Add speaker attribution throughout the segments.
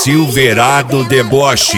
Speaker 1: Silverado Deboche.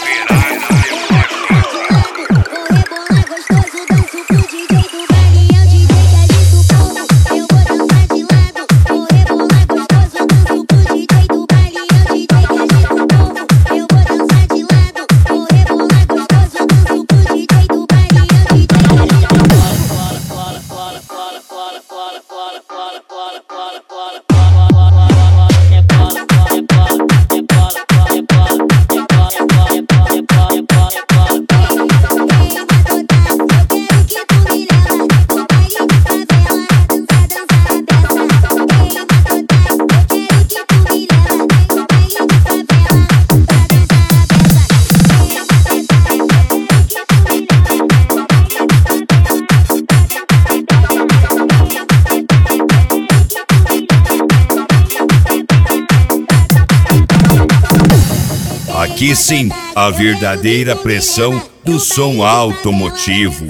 Speaker 1: Aqui sim, a verdadeira pressão do som automotivo.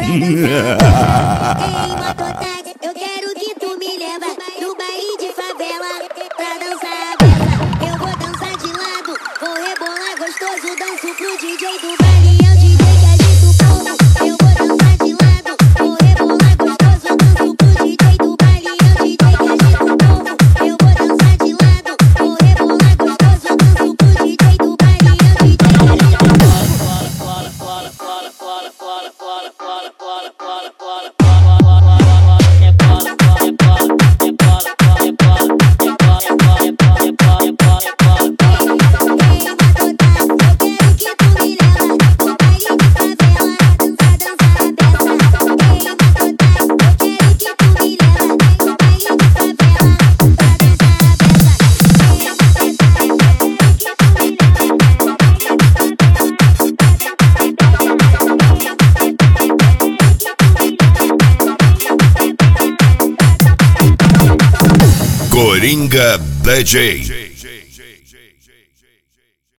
Speaker 2: Eu quero que tu me leva no baile de favela pra dançar a beça. Eu vou dançar de lado, vou rebolar gostoso, danço pro DJ do baile. É o DJ que agita o povo. Eu vou dançar de lado, vou rebolar gostoso, danço pro DJ do baile. É o DJ que agita o povo. Eu vou dançar de lado, vou rebolar gostoso, danço pro DJ do baile.
Speaker 1: Coringa DJ.